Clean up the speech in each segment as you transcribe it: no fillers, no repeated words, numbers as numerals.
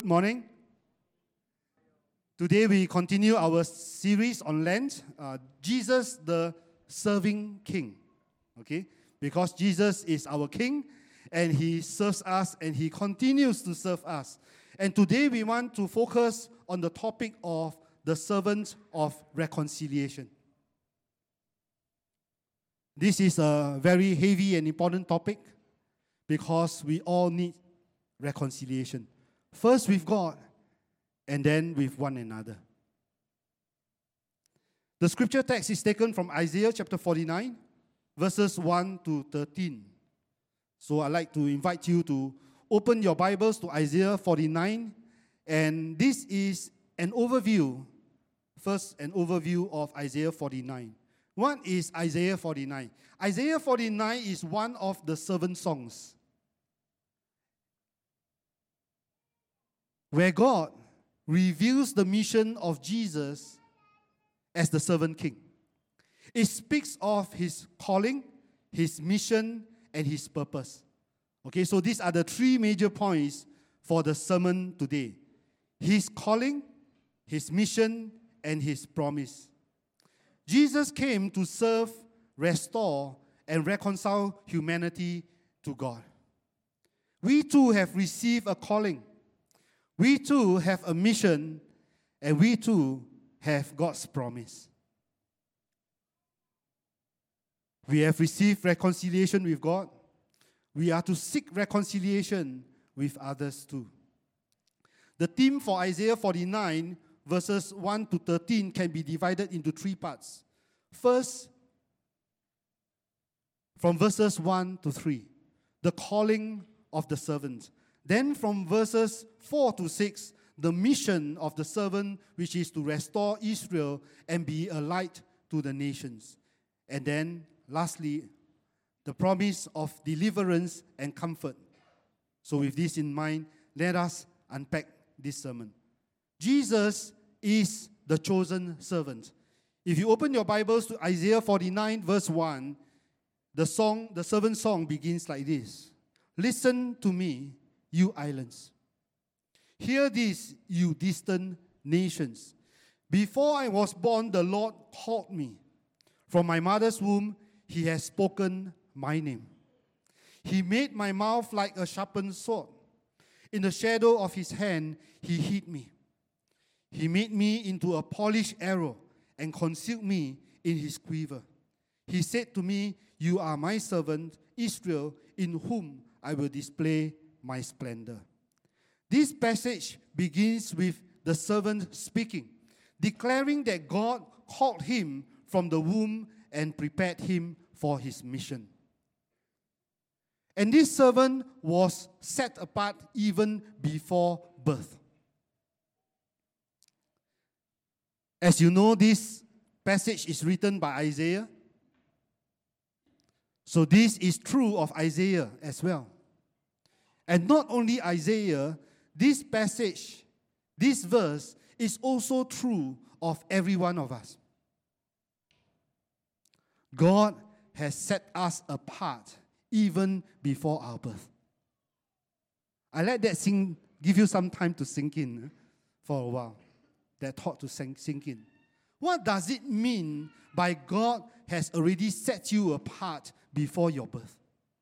Good morning. Today we continue our series on Lent, Jesus the Serving King. Okay? Because Jesus is our King and He serves us and He continues to serve us. And today we want to focus on the topic of the servant of reconciliation. This is a very heavy and important topic because we all need reconciliation. First with God, and then with one another. The scripture text is taken from Isaiah chapter 49, verses 1 to 13. So I'd like to invite you to open your Bibles to Isaiah 49, and this is an overview, first an overview of Isaiah 49. What is Isaiah 49? Isaiah 49 is one of the servant songs, where God reveals the mission of Jesus as the servant king. It speaks of His calling, His mission, and His purpose. Okay, so these are the three major points for the sermon today. His calling, His mission, and His promise. Jesus came to serve, restore, and reconcile humanity to God. We too have received a calling. We too have a mission, and we too have God's promise. We have received reconciliation with God. We are to seek reconciliation with others too. The theme for Isaiah 49, verses 1 to 13, can be divided into three parts. First, from verses 1 to 3, the calling of the servant. Then from verses 4 to 6, the mission of the servant, which is to restore Israel and be a light to the nations. And then, lastly, the promise of deliverance and comfort. So with this in mind, let us unpack this sermon. Jesus is the chosen servant. If you open your Bibles to Isaiah 49, verse 1, the servant song begins like this. Listen to me, you islands. Hear this, you distant nations. Before I was born, the Lord called me. From my mother's womb, He has spoken my name. He made my mouth like a sharpened sword. In the shadow of His hand, He hid me. He made me into a polished arrow and concealed me in His quiver. He said to me, you are my servant, Israel, in whom I will display my splendor. This passage begins with the servant speaking, declaring that God called him from the womb and prepared him for his mission. And this servant was set apart even before birth. As you know, this passage is written by Isaiah. So this is true of Isaiah as well. And not only Isaiah, this passage, this verse is also true of every one of us. God has set us apart even before our birth. I let that give you some time to sink in for a while. That thought to sink in. What does it mean by God has already set you apart before your birth?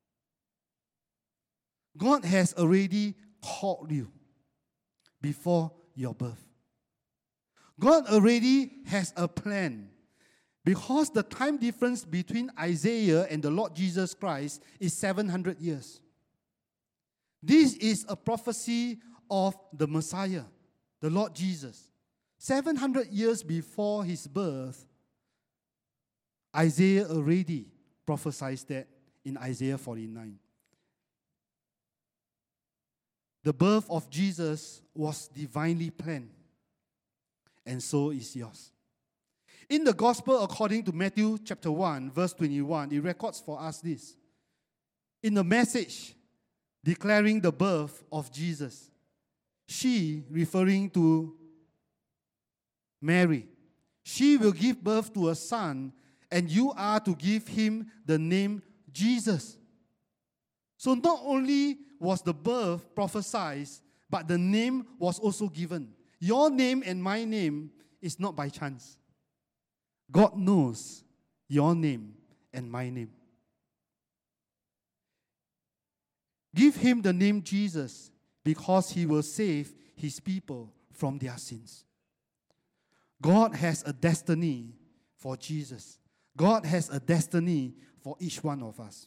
God has already called you before your birth. God already has a plan. Because the time difference between Isaiah and the Lord Jesus Christ is 700 years. This is a prophecy of the Messiah, the Lord Jesus. 700 years before His birth, Isaiah already prophesied that in Isaiah 49. The birth of Jesus was divinely planned, and so is yours. In the Gospel according to Matthew chapter 1, verse 21, it records for us this. In the message declaring the birth of Jesus, she, referring to Mary, she will give birth to a son, and you are to give him the name Jesus. So not only was the birth prophesied, but the name was also given. Your name and my name is not by chance. God knows your name and my name. Give him the name Jesus because he will save his people from their sins. God has a destiny for Jesus. God has a destiny for each one of us.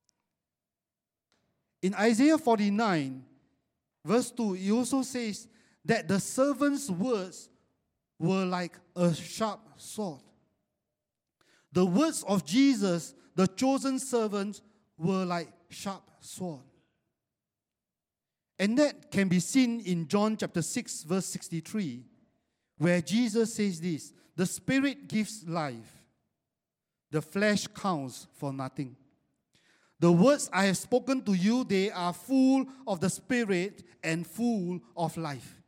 In Isaiah 49, verse 2, it also says that the servant's words were like a sharp sword. The words of Jesus, the chosen servant, were like sharp sword. And that can be seen in John chapter 6, verse 63, where Jesus says this, the Spirit gives life, the flesh counts for nothing. The words I have spoken to you, they are full of the Spirit and full of life.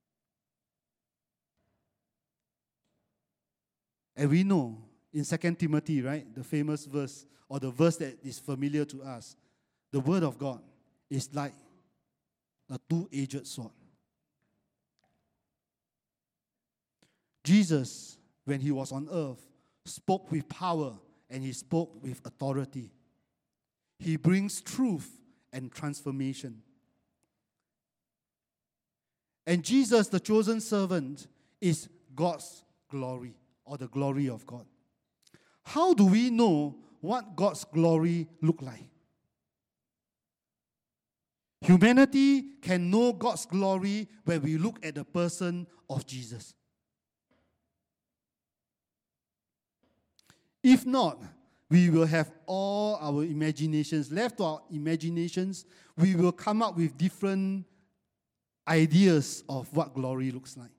And we know in 2 Timothy, right, the famous verse, or the verse that is familiar to us, the Word of God is like a two-edged sword. Jesus, when he was on earth, spoke with power and he spoke with authority. He brings truth and transformation. And Jesus, the chosen servant, is God's glory, or the glory of God. How do we know what God's glory look like? Humanity can know God's glory when we look at the person of Jesus. If not, we will have all our imaginations. Left to our imaginations, we will come up with different ideas of what glory looks like.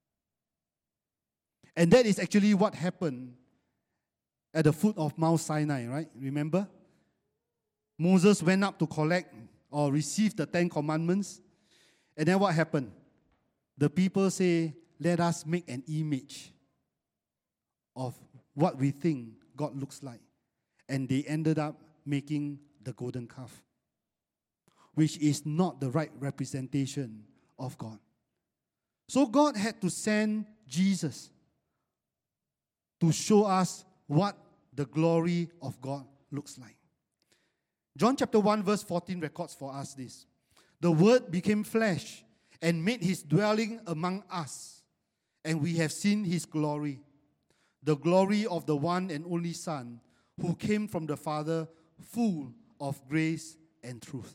And that is actually what happened at the foot of Mount Sinai, right? Remember? Moses went up to collect or receive the 10 Commandments. And then what happened? The people say, let us make an image of what we think God looks like. And they ended up making the golden calf, which is not the right representation of God. So God had to send Jesus to show us what the glory of God looks like. John chapter 1 verse 14 records for us this. The Word became flesh and made his dwelling among us, and we have seen his glory, the glory of the one and only Son, who came from the Father, full of grace and truth.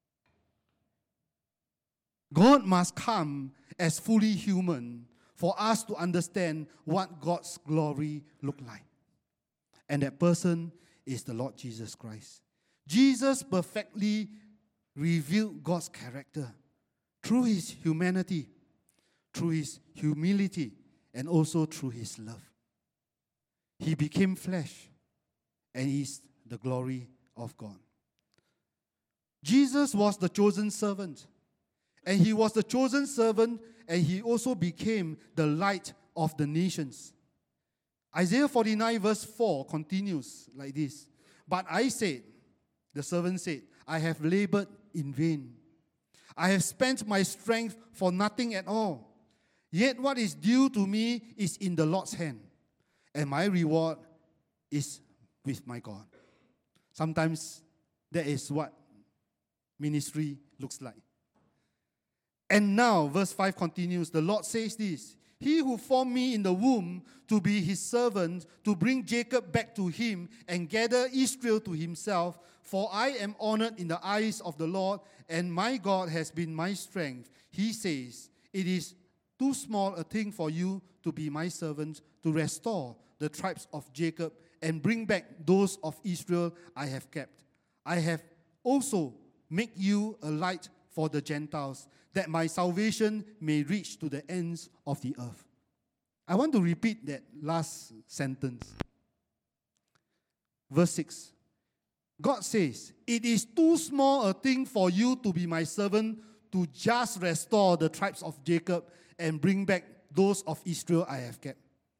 God must come as fully human for us to understand what God's glory looked like. And that person is the Lord Jesus Christ. Jesus perfectly revealed God's character through his humanity, through his humility, and also through his love. He became flesh and is the glory of God. Jesus was the chosen servant. And he was the chosen servant, and he also became the light of the nations. Isaiah 49 verse 4 continues like this. But I said, the servant said, I have labored in vain. I have spent my strength for nothing at all. Yet what is due to me is in the Lord's hand, and my reward is with my God. Sometimes that is what ministry looks like. And now, verse 5 continues, the Lord says this, He who formed me in the womb to be his servant, to bring Jacob back to him and gather Israel to himself, for I am honored in the eyes of the Lord, and my God has been my strength. He says, it is too small a thing for you to be my servant, to restore the tribes of Jacob and bring back those of Israel I have kept. I have also made you a light for the Gentiles, that my salvation may reach to the ends of the earth. I want to repeat that last sentence. Verse 6. God says, it is too small a thing for you to be my servant, to just restore the tribes of Jacob and bring back those of Israel I have kept.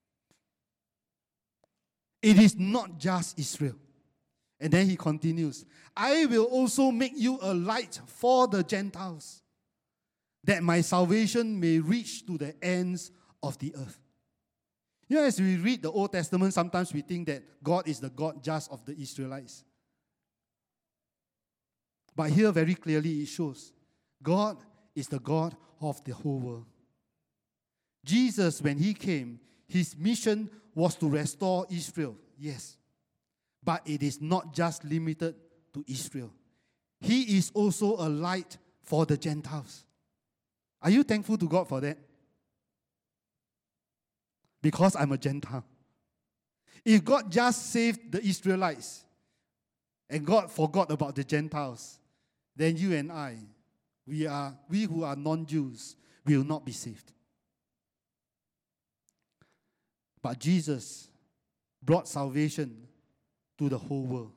It is not just Israel. And then he continues, I will also make you a light for the Gentiles. that my salvation may reach to the ends of the earth. You know, as we read the Old Testament, sometimes we think that God is the God just of the Israelites. But here very clearly it shows God is the God of the whole world. Jesus, when he came, his mission was to restore Israel, yes. But it is not just limited to Israel. He is also a light for the Gentiles. Are you thankful to God for that? Because I'm a Gentile. If God just saved the Israelites and God forgot about the Gentiles, then you and I, we who are non-Jews, will not be saved. But Jesus brought salvation to the whole world.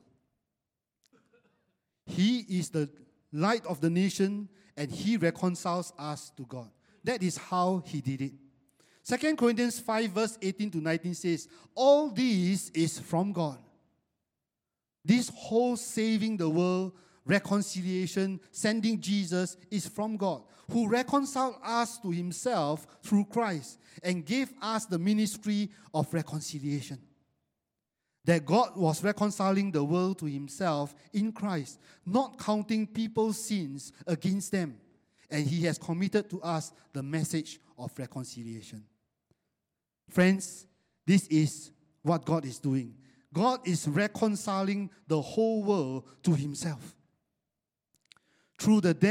He is the light of the nation, and he reconciles us to God. That is how he did it. 2 Corinthians 5 verse 18 to 19 says, all this is from God. This whole saving the world, reconciliation, sending Jesus is from God, who reconciled us to himself through Christ and gave us the ministry of reconciliation. That God was reconciling the world to himself in Christ, not counting people's sins against them. And he has committed to us the message of reconciliation. Friends, this is what God is doing. God is reconciling the whole world to himself. Through the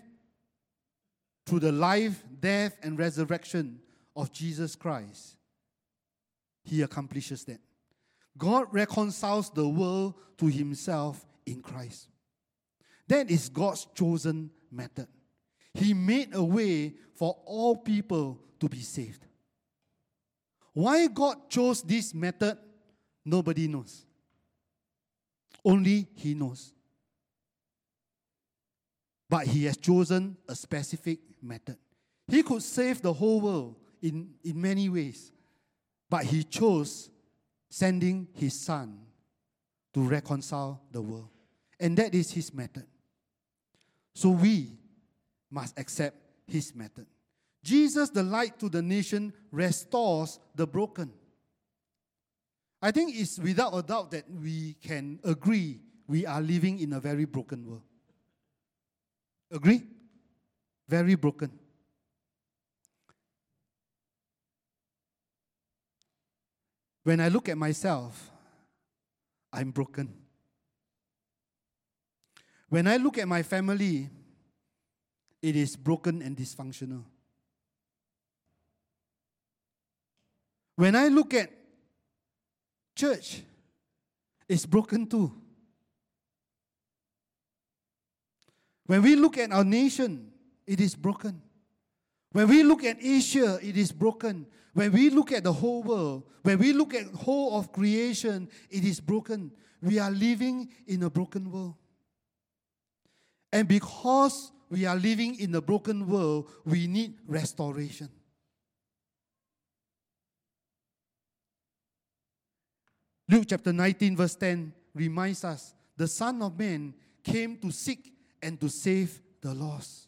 life, death, and resurrection of Jesus Christ, he accomplishes that. God reconciles the world to himself in Christ. That is God's chosen method. He made a way for all people to be saved. Why God chose this method, nobody knows. Only he knows. But he has chosen a specific method. He could save the whole world in many ways. But he chose sending his son to reconcile the world. And that is his method. So we must accept his method. Jesus, the light to the nation, restores the broken. I think it's without a doubt that we can agree we are living in a very broken world. Agree? Very broken. When I look at myself, I'm broken. When I look at my family, it is broken and dysfunctional. When I look at church, it's broken too. When we look at our nation, it is broken. When we look at Asia, it is broken. When we look at the whole world, when we look at the whole of creation, it is broken. We are living in a broken world. And because we are living in a broken world, we need restoration. Luke chapter 19 verse 10 reminds us, the Son of Man came to seek and to save the lost.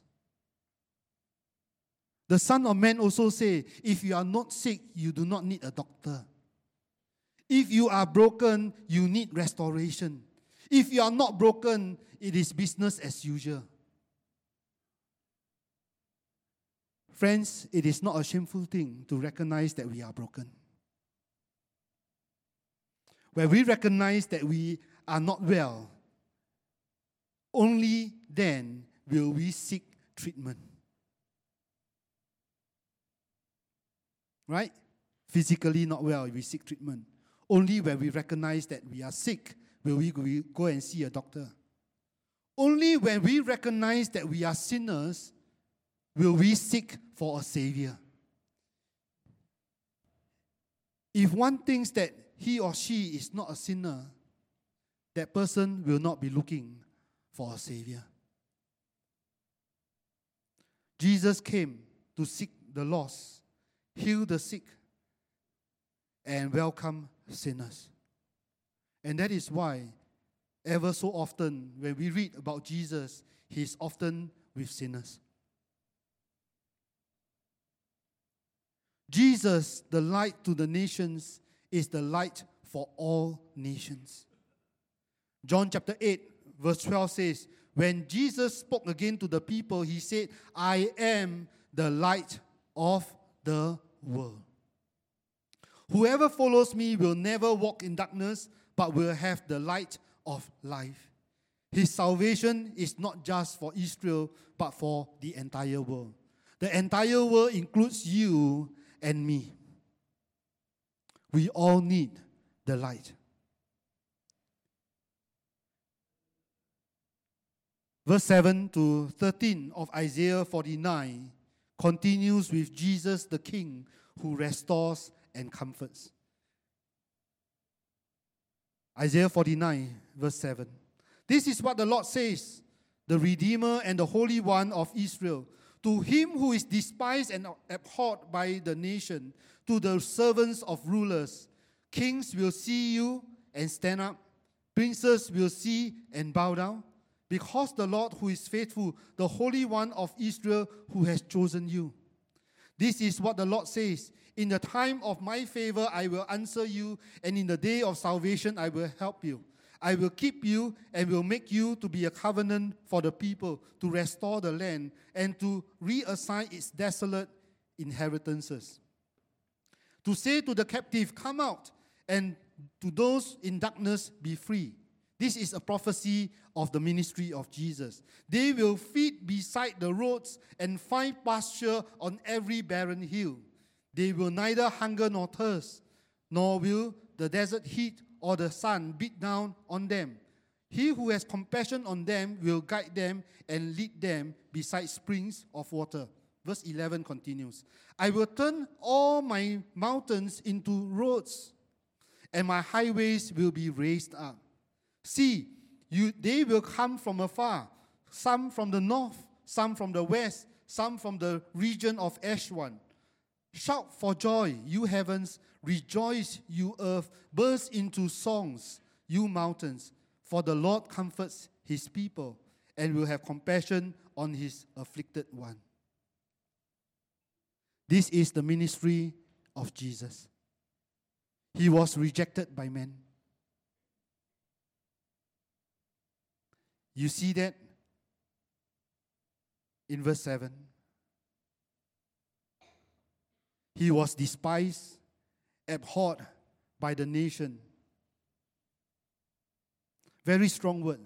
The Son of Man also said, if you are not sick, you do not need a doctor. If you are broken, you need restoration. If you are not broken, it is business as usual. Friends, it is not a shameful thing to recognize that we are broken. When we recognize that we are not well, only then will we seek treatment. Right? Physically not well, we seek treatment. Only when we recognize that we are sick will we go and see a doctor. Only when we recognize that we are sinners will we seek for a Savior. If one thinks that he or she is not a sinner, that person will not be looking for a Savior. Jesus came to seek the lost, heal the sick, and welcome sinners. And that is why ever so often when we read about Jesus, he is often with sinners. Jesus, the light to the nations, is the light for all nations. John chapter 8, verse 12 says, when Jesus spoke again to the people, he said, I am the light of the world. Whoever follows me will never walk in darkness, but will have the light of life. His salvation is not just for Israel, but for the entire world. The entire world includes you and me. We all need the light. Verse 7 to 13 of Isaiah 49 continues with Jesus the King who restores and comforts. Isaiah 49 verse 7. This is what the Lord says, the Redeemer and the Holy One of Israel. To him who is despised and abhorred by the nation, to the servants of rulers, kings will see you and stand up, princes will see and bow down, because the Lord who is faithful, the Holy One of Israel who has chosen you. This is what the Lord says, in the time of my favor I will answer you, and in the day of salvation I will help you. I will keep you and will make you to be a covenant for the people, to restore the land and to reassign its desolate inheritances. To say to the captive, come out, and to those in darkness, be free. This is a prophecy of the ministry of Jesus. They will feed beside the roads and find pasture on every barren hill. They will neither hunger nor thirst, nor will the desert heat or the sun beat down on them. He who has compassion on them will guide them and lead them beside springs of water. Verse 11 continues. I will turn all my mountains into roads, and my highways will be raised up. See, they will come from afar, some from the north, some from the west, some from the region of Ashwan. Shout for joy, you heavens. Rejoice, you earth. Burst into songs, you mountains. For the Lord comforts his people and will have compassion on his afflicted one. This is the ministry of Jesus. He was rejected by men. You see that in verse 7. He was despised, abhorred by the nation. Very strong word.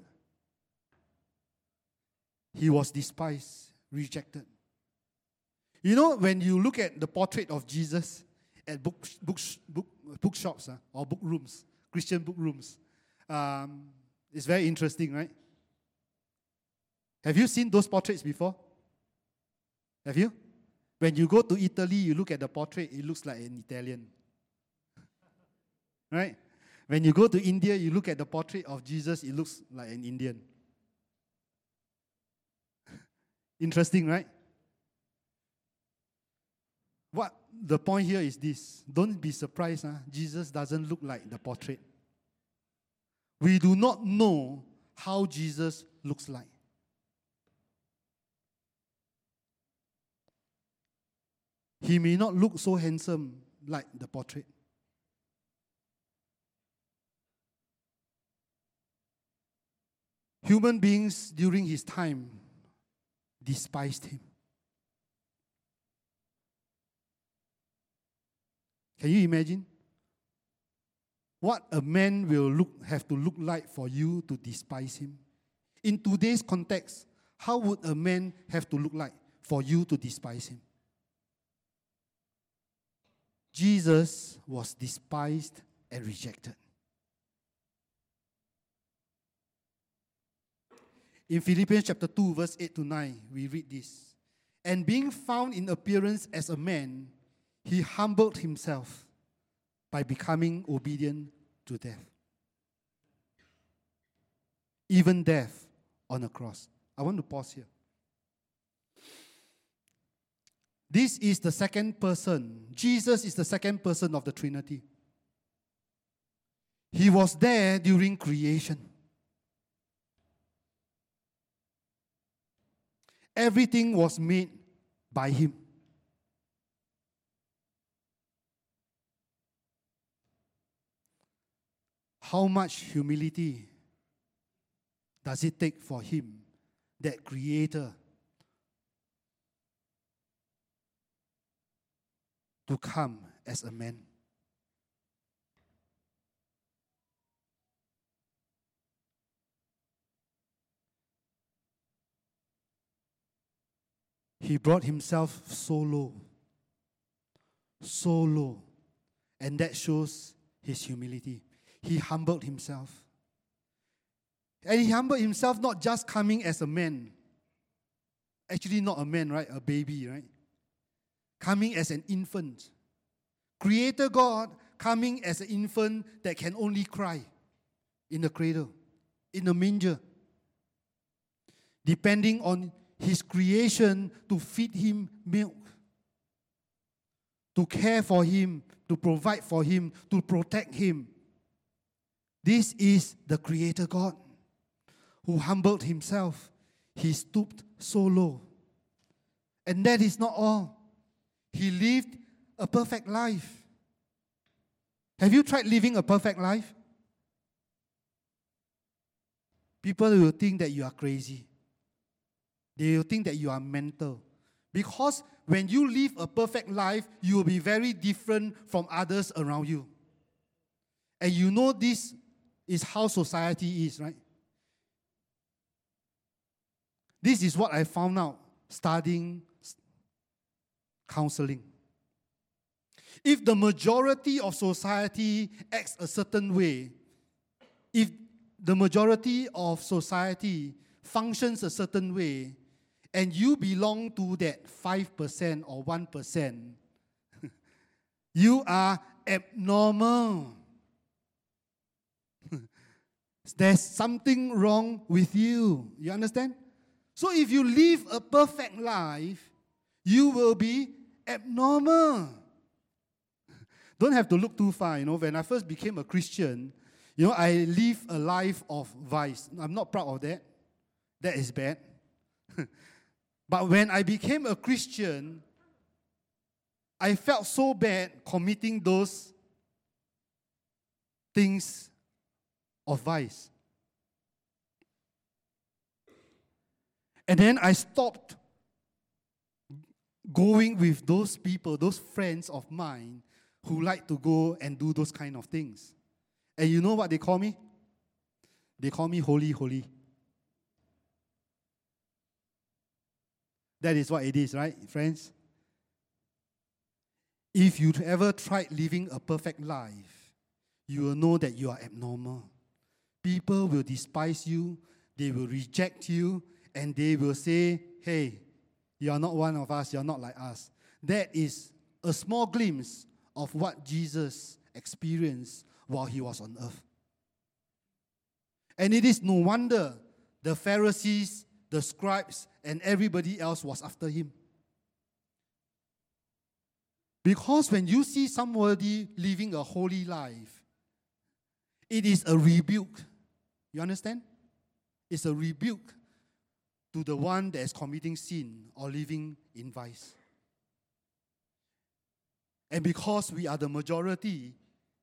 He was despised, rejected. You know, when you look at the portrait of Jesus at bookshops or book rooms, Christian book rooms, it's very interesting, right? Have you seen those portraits before? Have you? When you go to Italy, you look at the portrait, it looks like an Italian. Right? When you go to India, you look at the portrait of Jesus, it looks like an Indian. Interesting, right? What the point here is this. Don't be surprised, Jesus doesn't look like the portrait. We do not know how Jesus looks like. He may not look so handsome like the portrait. Human beings during his time despised him. Can you imagine? What a man will have to look like for you to despise him? In today's context, how would a man have to look like for you to despise him? Jesus was despised and rejected. In Philippians chapter 2, verse 8 to 9, we read this. And being found in appearance as a man, he humbled himself by becoming obedient to death. Even death on a cross. I want to pause here. This is the second person. Jesus is the second person of the Trinity. He was there during creation. Everything was made by him. how much humility does it take for him, that creator, to come as a man? He brought himself so low, and that shows his humility. He humbled himself. And he humbled himself not just coming as a man. Actually not a man, right? A baby, right? Coming as an infant. Creator God coming as an infant that can only cry in the cradle, in the manger. Depending on his creation to feed him milk, to care for him, to provide for him, to protect him. This is the Creator God who humbled himself. He stooped so low. And that is not all. He lived a perfect life. Have you tried living a perfect life? People will think that you are crazy. They will think that you are mental. Because when you live a perfect life, you will be very different from others around you. And you know this is how society is, right? This is what I found out studying counseling. If the majority of society acts a certain way, if the majority of society functions a certain way, and you belong to that 5% or 1%, you are abnormal. There's something wrong with you. You understand? So if you live a perfect life, you will be abnormal. Don't have to look too far. When I first became a Christian, I lived a life of vice. I'm not proud of that. That is bad. But when I became a Christian, I felt so bad committing those things of vice. And then I stopped going with those people, those friends of mine who like to go and do those kind of things. And you know what they call me? They call me holy, holy. That is what it is, right, friends? If you ever tried living a perfect life, you will know that you are abnormal. People will despise you, they will reject you, and they will say, hey, you are not one of us, you are not like us. That is a small glimpse of what Jesus experienced while he was on earth. And it is no wonder the Pharisees, the scribes, and everybody else was after him. Because when you see somebody living a holy life, it is a rebuke. You understand? It's a rebuke to the one that is committing sin or living in vice. And because we are the majority,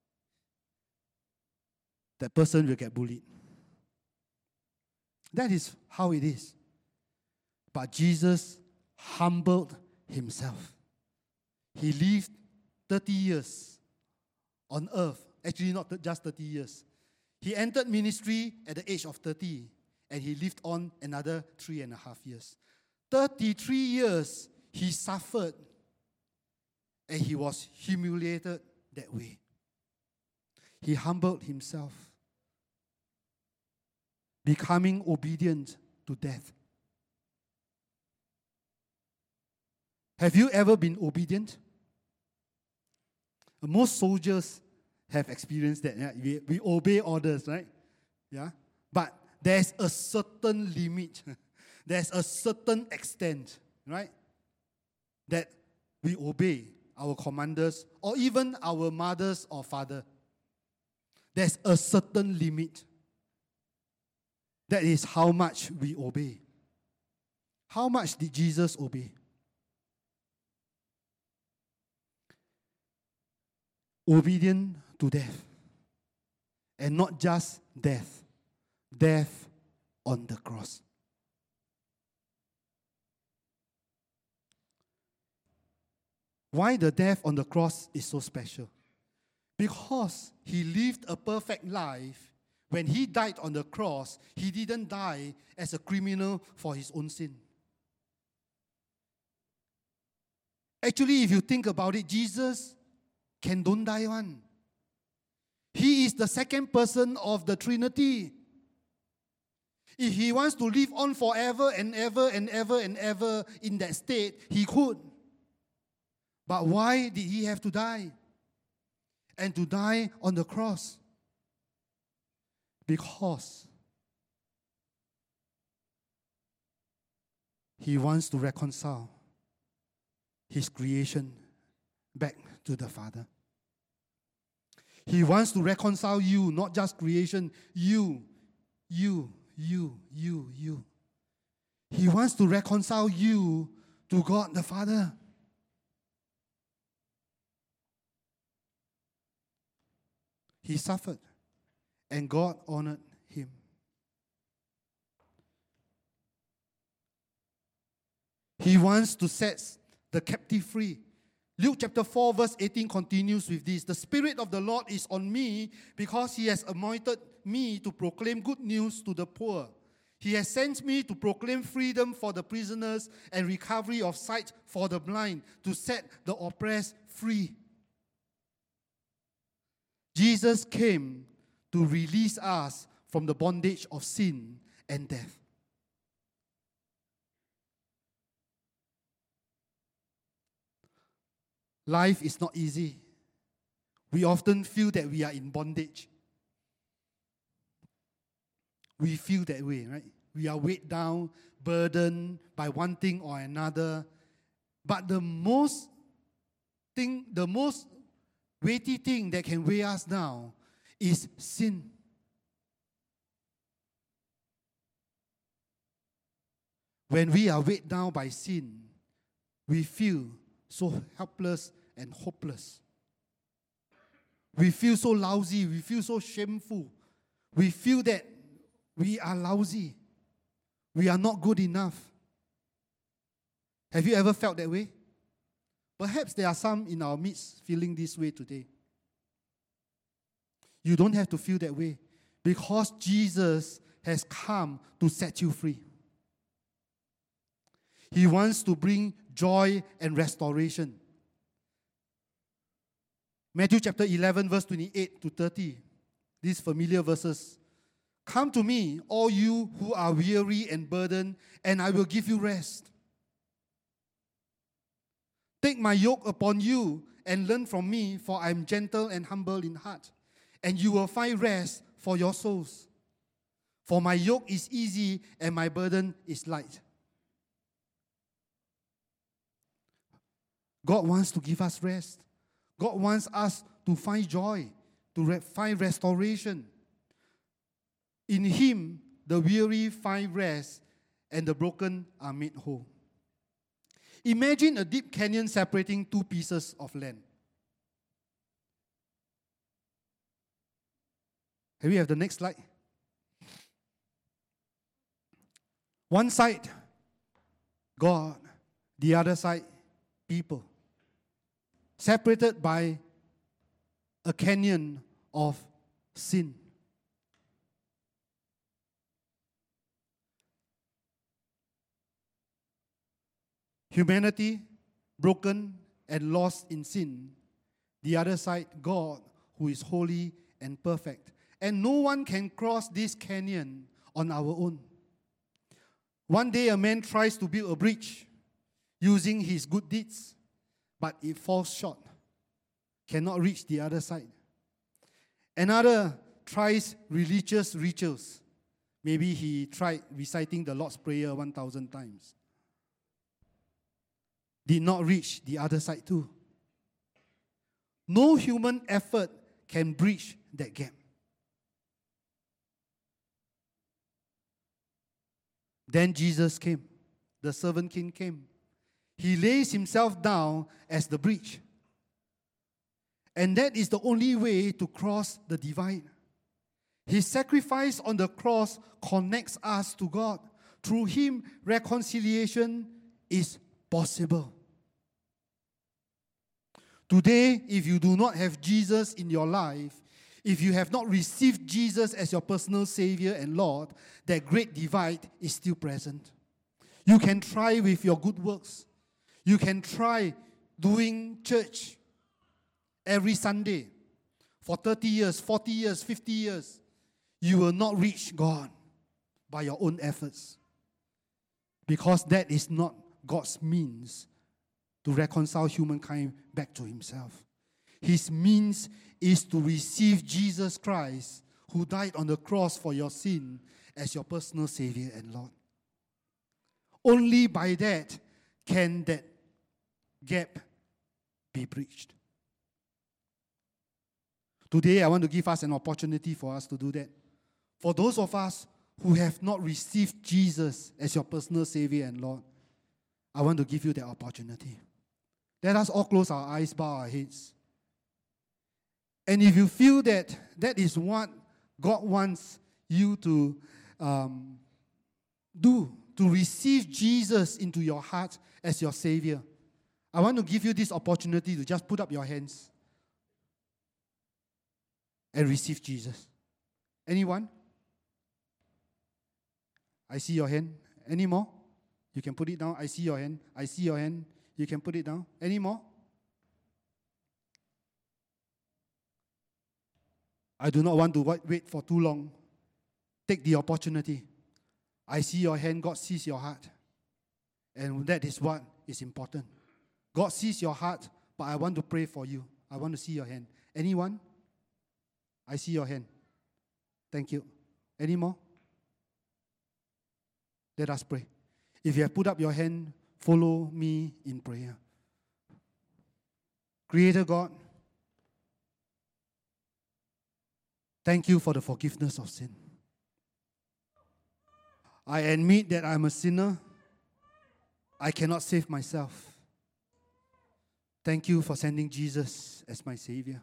that person will get bullied. That is how it is. But Jesus humbled himself. He lived 30 years on earth. Actually, not just 30 years. He entered ministry at the age of 30, and he lived on another 3.5 years. 33 years he suffered, and he was humiliated that way. He humbled himself, becoming obedient to death. Have you ever been obedient? Most soldiers have experienced that. Yeah? We obey orders, right? Yeah. But there's a certain limit. There's a certain extent, right? That we obey our commanders or even our mothers or father. There's a certain limit. That is how much we obey. How much did Jesus obey? Obedient to death. And not just death. Death on the cross. Why the death on the cross is so special? Because he lived a perfect life. When he died on the cross, he didn't die as a criminal for his own sin. Actually, if you think about it, Jesus don't die one. He is the second person of the Trinity. If he wants to live on forever and ever and ever and ever in that state, he could. But why did he have to die? And to die on the cross? Because he wants to reconcile his creation back to the Father. He wants to reconcile you, not just creation, you. He wants to reconcile you to God the Father. He suffered, and God honored him. He wants to set the captive free. Luke chapter 4 verse 18 continues with this. The Spirit of the Lord is on me because he has anointed me to proclaim good news to the poor. He has sent me to proclaim freedom for the prisoners and recovery of sight for the blind, to set the oppressed free. Jesus came to release us from the bondage of sin and death. Life is not easy. We often feel that we are in bondage. We feel that way, right? We are weighed down, burdened by one thing or another. But the most weighty thing that can weigh us down is sin. When we are weighed down by sin, we feel so helpless and hopeless. We feel so lousy. We feel so shameful. We feel that we are lousy. We are not good enough. Have you ever felt that way? Perhaps there are some in our midst feeling this way today. You don't have to feel that way because Jesus has come to set you free. He wants to bring joy and restoration. Matthew chapter 11, verse 28 to 30. These familiar verses. Come to me, all you who are weary and burdened, and I will give you rest. Take my yoke upon you and learn from me, for I am gentle and humble in heart, and you will find rest for your souls. For my yoke is easy and my burden is light. God wants to give us rest. God wants us to find joy, to find restoration. In Him, the weary find rest, and the broken are made whole. Imagine a deep canyon separating two pieces of land. Can we have the next slide? One side, God. The other side, people. Separated by a canyon of sin. Humanity, broken and lost in sin. The other side, God, who is holy and perfect. And no one can cross this canyon on our own. One day a man tries to build a bridge using his good deeds, but it falls short, cannot reach the other side. Another tries religious rituals. Maybe he tried reciting the Lord's Prayer 1,000 times. Did not reach the other side too. No human effort can bridge that gap. Then Jesus came. The servant king came. He lays himself down as the bridge. And that is the only way to cross the divide. His sacrifice on the cross connects us to God. Through Him, reconciliation is possible. Today, if you do not have Jesus in your life, if you have not received Jesus as your personal Savior and Lord, that great divide is still present. You can try with your good works. You can try doing church every Sunday for 30 years, 40 years, 50 years. You will not reach God by your own efforts, because that is not God's means to reconcile humankind back to Himself. His means is to receive Jesus Christ, who died on the cross for your sin, as your personal Savior and Lord. Only by that can that gap be bridged. Today, I want to give us an opportunity for us to do that. For those of us who have not received Jesus as your personal Savior and Lord, I want to give you that opportunity. Let us all close our eyes, bow our heads. And if you feel that that is what God wants you to do, to receive Jesus into your heart as your Savior, I want to give you this opportunity to just put up your hands and receive Jesus. Anyone? I see your hand. Any more? You can put it down. I see your hand. I see your hand. You can put it down. Any more? I do not want to wait for too long. Take the opportunity. I see your hand. God sees your heart. And that is what is important. God sees your heart, but I want to pray for you. I want to see your hand. Anyone? I see your hand. Thank you. Any more? Let us pray. If you have put up your hand, follow me in prayer. Creator God, thank you for the forgiveness of sin. I admit that I'm a sinner. I cannot save myself. Thank you for sending Jesus as my Savior.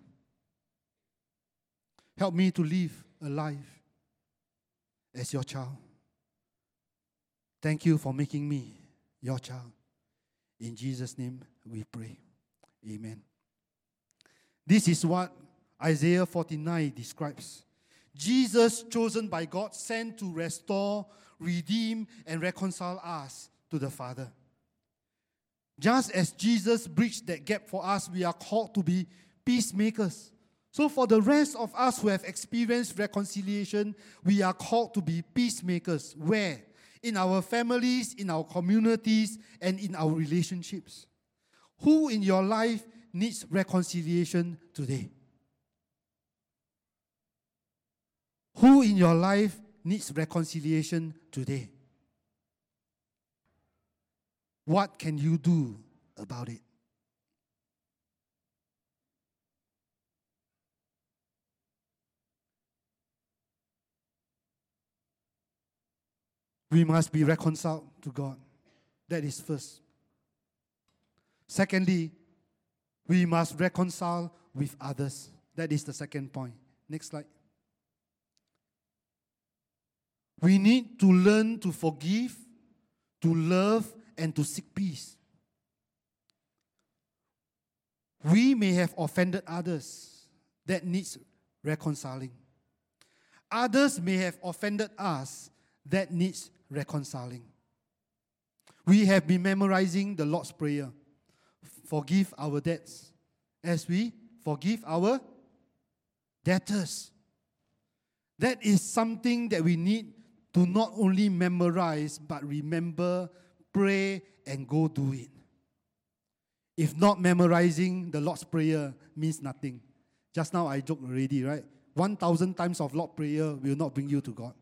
Help me to live a life as your child. Thank you for making me your child. In Jesus' name we pray. Amen. This is what Isaiah 49 describes. Jesus, chosen by God, sent to restore, redeem, and reconcile us to the Father. Just as Jesus bridged that gap for us, we are called to be peacemakers. So for the rest of us who have experienced reconciliation, we are called to be peacemakers. Where? In our families, in our communities, and in our relationships. Who in your life needs reconciliation today? Who in your life needs reconciliation today? What can you do about it? We must be reconciled to God. That is first. Secondly, we must reconcile with others. That is the second point. Next slide. We need to learn to forgive, to love, and to seek peace. We may have offended others. That needs reconciling. Others may have offended us. That needs reconciling. We have been memorizing the Lord's Prayer. Forgive our debts as we forgive our debtors. That is something that we need to not only memorize, but remember, pray, and go do it. If not, memorizing the Lord's Prayer means nothing. Just now I joked already, right? 1,000 times of Lord's Prayer will not bring you to God.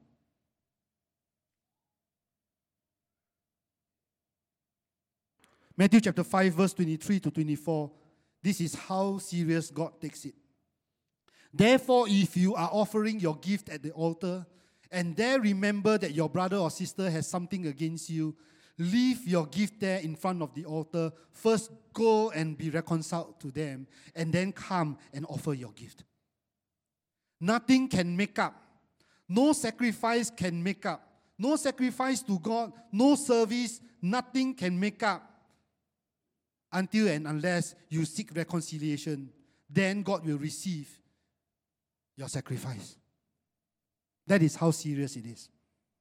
Matthew chapter 5, verse 23 to 24. This is how serious God takes it. Therefore, if you are offering your gift at the altar, and there remember that your brother or sister has something against you, leave your gift there in front of the altar. First, go and be reconciled to them, and then come and offer your gift. Nothing can make up No sacrifice can make up. No sacrifice to God, no service, nothing can make up until and unless you seek reconciliation. Then God will receive your sacrifice. That is how serious it is.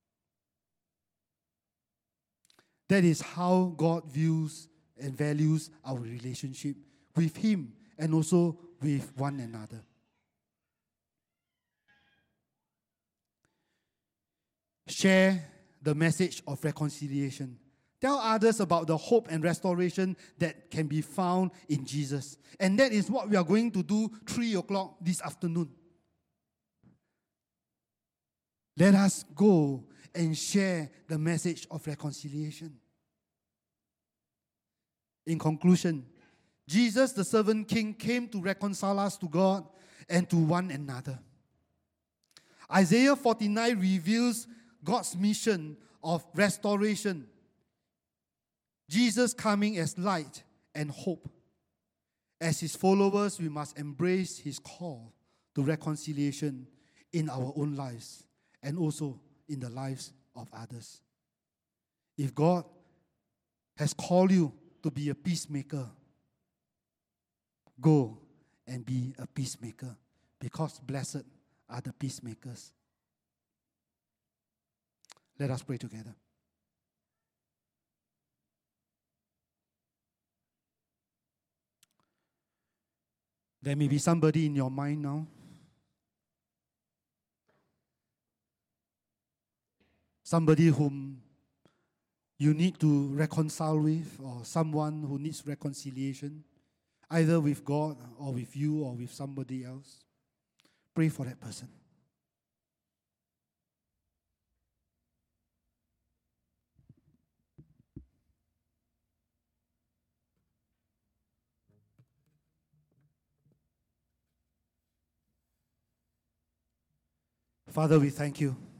That is how God views and values our relationship with Him and also with one another. Share the message of reconciliation. Tell others about the hope and restoration that can be found in Jesus. And that is what we are going to do 3 o'clock this afternoon. Let us go and share the message of reconciliation. In conclusion, Jesus, the servant king, came to reconcile us to God and to one another. Isaiah 49 reveals God's mission of restoration. Jesus coming as light and hope. As His followers, we must embrace His call to reconciliation in our own lives and also in the lives of others. If God has called you to be a peacemaker, go and be a peacemaker, because blessed are the peacemakers. Let us pray together. There may be somebody in your mind now. Somebody whom you need to reconcile with, or someone who needs reconciliation, either with God or with you or with somebody else. Pray for that person. Father, we thank you